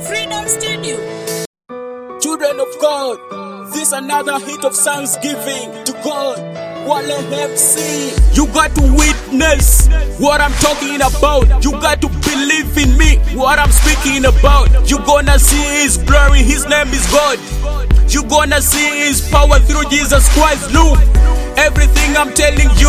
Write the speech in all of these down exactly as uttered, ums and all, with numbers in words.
Freedom Studio. Children of God, this another hit of thanksgiving to God. Wale M C, you got to witness what I'm talking about. You got to believe in me, what I'm speaking about. You gonna see His glory, His name is God. You gonna see His power through Jesus Christ. Look, everything I'm telling you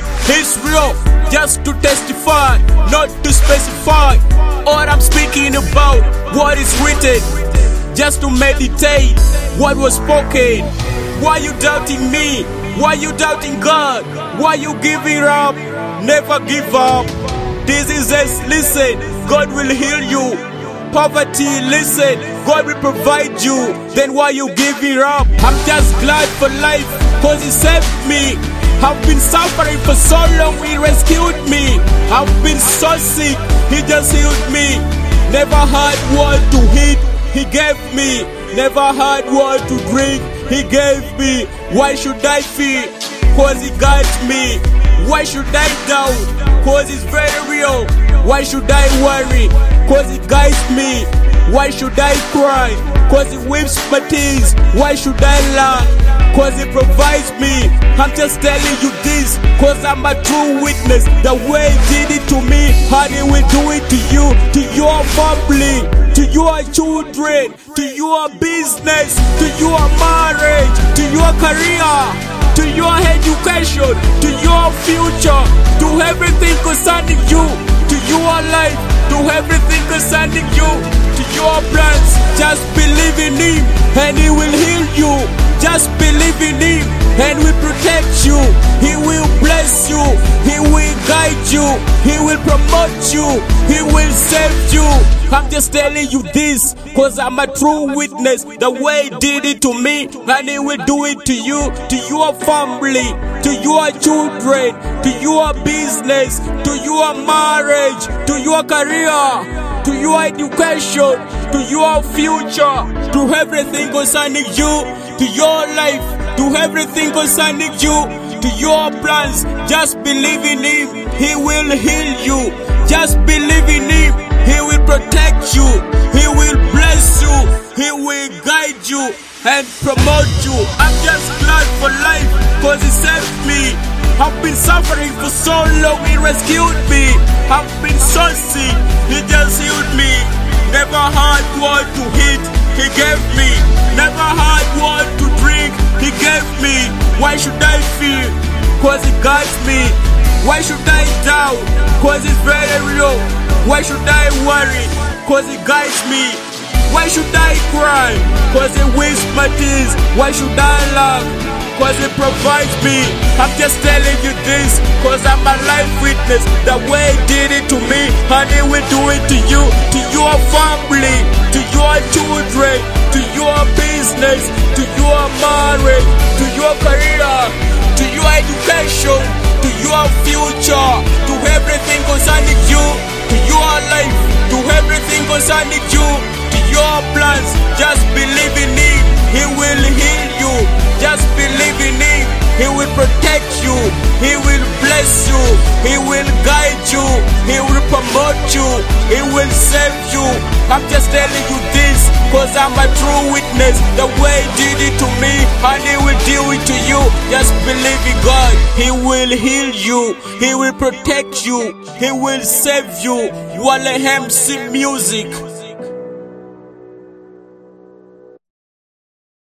is real, just to testify, not to specify. All I'm speaking about, what is written, just to meditate what was spoken. Why you doubting me? Why you doubting God? Why you giving up? Never give up. Diseases, listen, God will heal you. Poverty, listen, God will provide you. Then why you giving up? I'm just glad for life, cause He saved me. I've been suffering for so long, He rescued me. I've been so sick, He just healed me. Never had what to eat, He gave me. Never had what to drink, He gave me. Why should I fear? Cause He got me. Why should I doubt? Cause He's very real. Why should I worry? Cause He guides me. Why should I cry? Cause He wipes my tears. Why should I laugh? Cause He provides me. I'm just telling you this, cause I'm a true witness. The way He did it to me, how He will do it to you, to your family, to your children, to your business, to your marriage, to your career, to your education, to your future, to everything concerning you, to your life, to everything concerning you, to your plans. Just believe in Him and He will heal you. Just believe in Him and He will protect you. He will bless you. He will guide you. He will promote you. He will save you. I'm just telling you this, cause I'm a true witness. The way He did it to me, and He will do it to you, to your family, to your children, to your business, to your marriage, to your career, to your education, to your future, to everything concerning you, to your life, to everything concerning you, to your plans. Just believe in Him, He will heal you. Just believe in Him, He will protect you. He will bless you. He will guide you and promote you. I'm just glad for life, cause He saved me. I've been suffering for so long, He rescued me. I've been so sick, He just healed me. Never had what to eat, He gave me. Never had what to drink, He gave me. Why should I fear? Cause He guides me. Why should I doubt? Cause He's very real. Why should I worry? Cause He guides me. Why should I cry? Cause He wipes my tears. Why should I laugh? Cause He provides me. I'm just telling you this, cause I'm a life witness. The way He did it to me, and He will do it to you, to your family, to your children, to your business, to your marriage, to your career, to your education, to your future, to everything concerning you, to your life, to everything concerning you, to your plans. Just believe in Him, He will heal you. Just believe in Him, He will protect you. He will bless you. He will guide you. He will promote you. He will save you. I'm just telling you this, cause I'm a true witness. The way He did it to me, and He will do it to you. Just believe in God. He will heal you. He will protect you. He will save you. Wale M C Music.